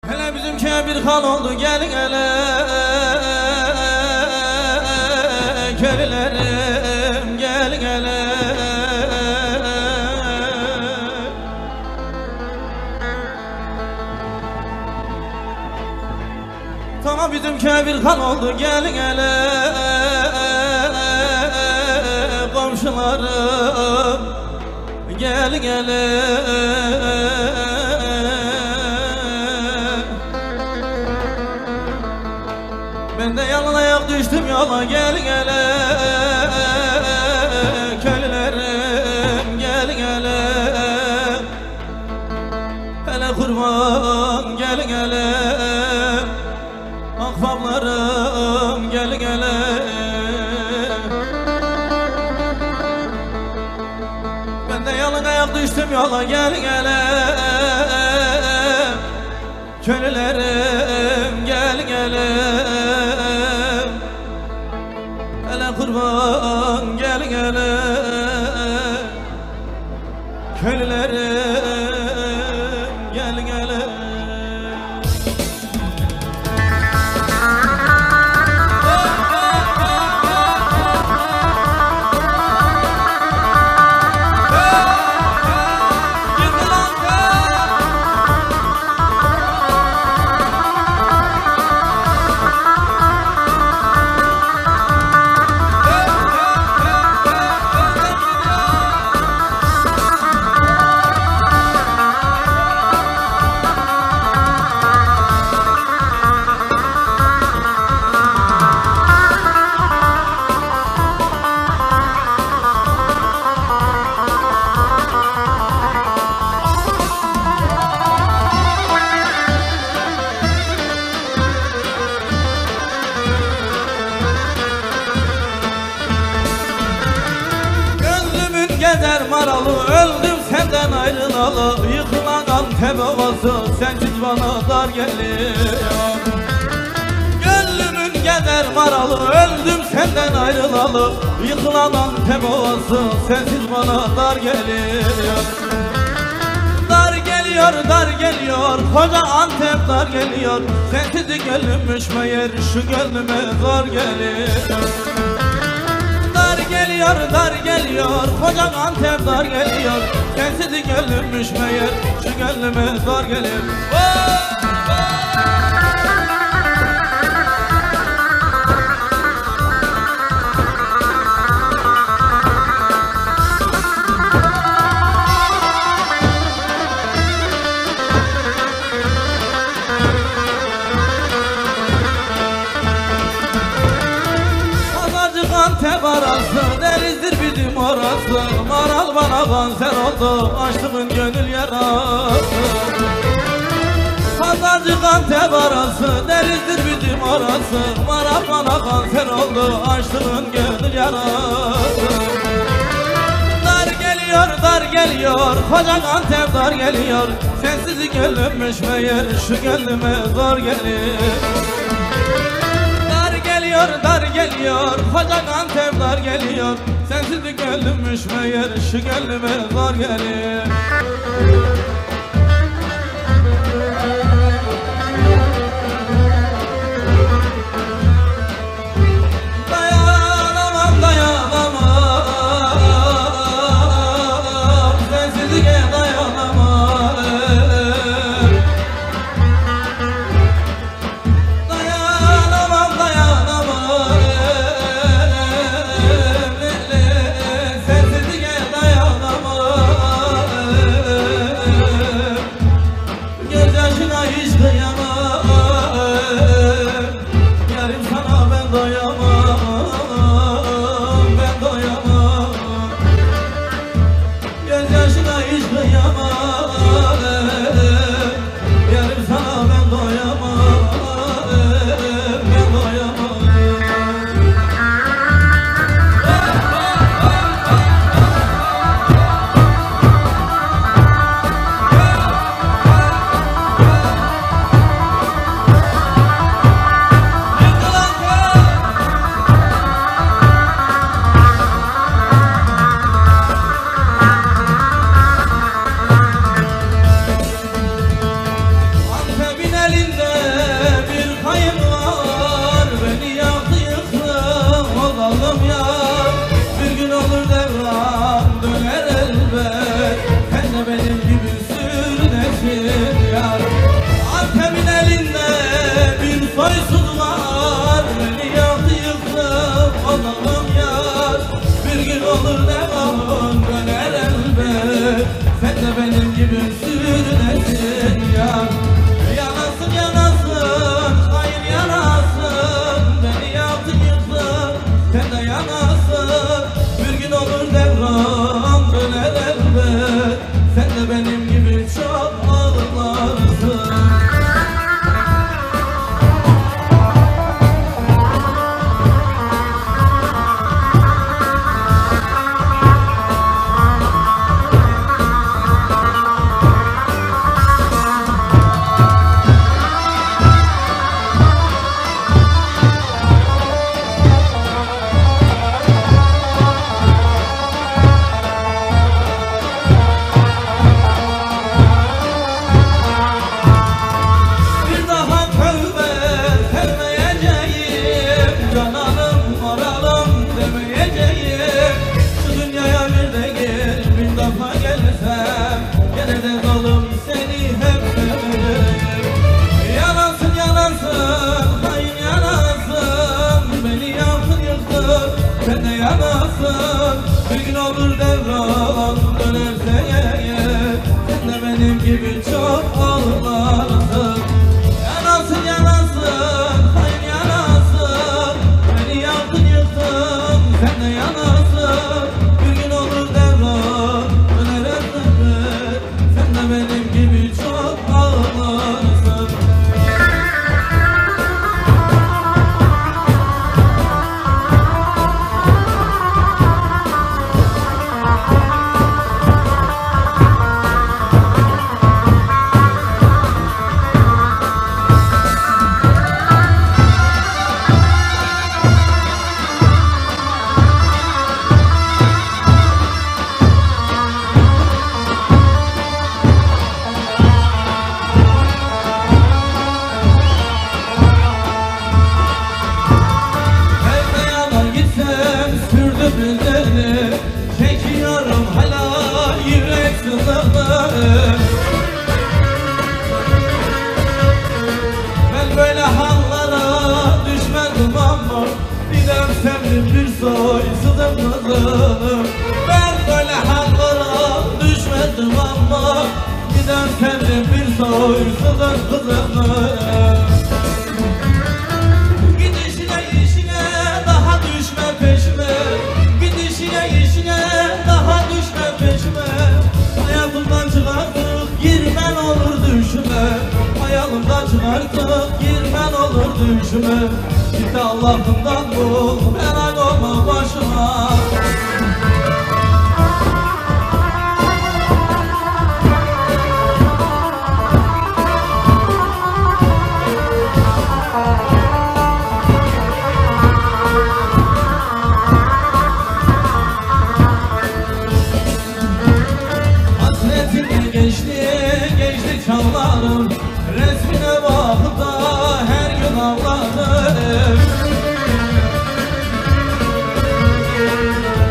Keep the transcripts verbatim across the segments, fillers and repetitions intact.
Hele bizimkiye bir hal oldu, gelin hele köylülerim, gelin hele. Tamam bizimkiye bir hal oldu, gelin hele komşularım, gelin hele. Ben de yalan ayak düştüm yola, gelin hele köylülerim, gelin hele. Hele kurban, gelin hele akfamlarım, gelin hele. Ben de yalan ayak düştüm yola, gelin hele köylülerim, gelin hele. Hele kurban, gelin hele köylülerim, gelin hele. Gezer maralı, öldüm senden ayrılalı. Yıkılan Antep ovası sensiz bana dar geliyor. Gönlümün gezer maralı, öldüm senden ayrılalı. Yıkılan Antep ovası sensiz bana dar geliyor. Dar geliyor, dar geliyor, koca Antep dar geliyor. Sensiz gönlümmüş meğer şu gönlüme zor geliyor. Dar geliyor, dar geliyor, koca Antep dar geliyor. Sensiz gönlümmüş meğer şu gönlüme zor geliyor. Oh! Antep arası, denizdir bizim orası. Maral bana kanser oldu, açtığın gönül yarası. Pazarcık Antep arası, denizdir bizim orası. Maral bana kanser oldu, açtığın gönül yarası. Dar geliyor, dar geliyor, koca Antep dar geliyor. Sensiz gönlümmüş meğer şu gönlüme zor geliyor. Dar geliyor, koca Antep dar geliyor. Sensiz gönlümmüş meğer şu gönlüme zor geliyor. Dayanamam, dayanamam, sensizliğe dayanamam. Dayanamam, dayanamam, sensizliğe dayanamam. yar. Antep'in elinde bir soysuz var, beni yaktı yıktı o zaman yar. Bir gün olur devamın döner elbet, sen de benim gibi sürünesin yar. Yanasın yanasın, hayır yanasın, beni yaktı yıktı, sen de yanasın. Bir gün olur devran döner elbet, sen de benim gibi çok ağlarsın. Sen de yanasın, bir gün olur devran dönerse eğer, sen de benim gibi çok ağlarsın. Yanasın yanasın, hayır yanasın, beni yaktın yıktın, sen de yanasın. Bir gün olur devran dönerse eğer, sen de benim gibi çok ağlarsın. Çekiyorum hala yürek sızını. Ben böyle hallara düşmedim ama bir sevdim bir soysuzum kızım. Ben böyle hallara düşmedim ama bir sevdim bir soysuzum kızım. Gidişine işine daha düşme peşime, gidişine işine daha düşme peşime. Hayatımdan çıkartıp girmen olur düşme, hayalımdan çıkartıp girmen olur düşme. Git Allah'ından bul, helal olma başıma. Çağlarım resmine bakıp da her gün ağlarım.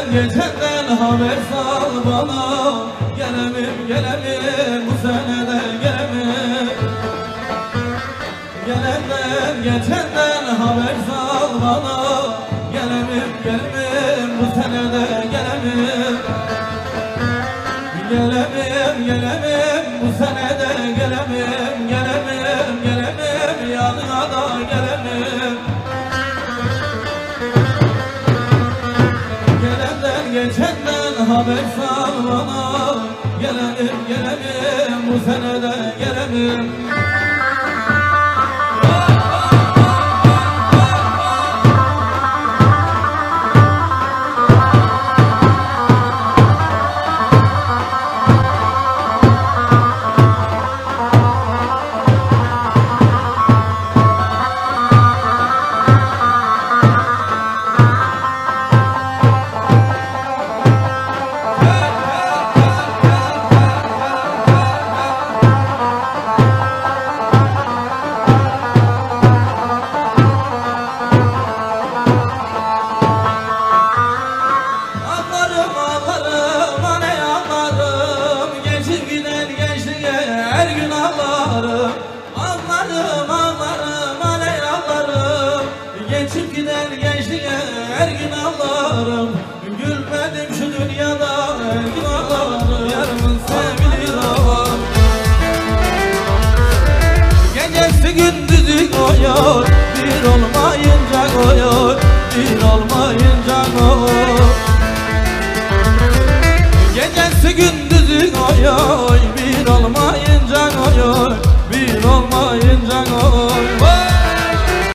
geçenden haber sal bana. Gelemem gelemem bu senede gelemem. Gelemem geçenden haber sal bana. Gelemem gelemem bu senede gelemem. Gelemem gelemem bu senede gelemem. Gelemem gelemem yanına da gelemem. Gelenden geçenden haber sal bana. Gelemem gelemem bu senede gelemem. Ağlarım ağlarım aley ağlarım. Geçip gider gençliğe her gün ağlarım. Gülmedim şu dünyada her gün ağlarım. Yarımın sevgili ağlarım. Gecesi gündüzü koyuyor, bir olmayınca koyuyor, bir olmayınca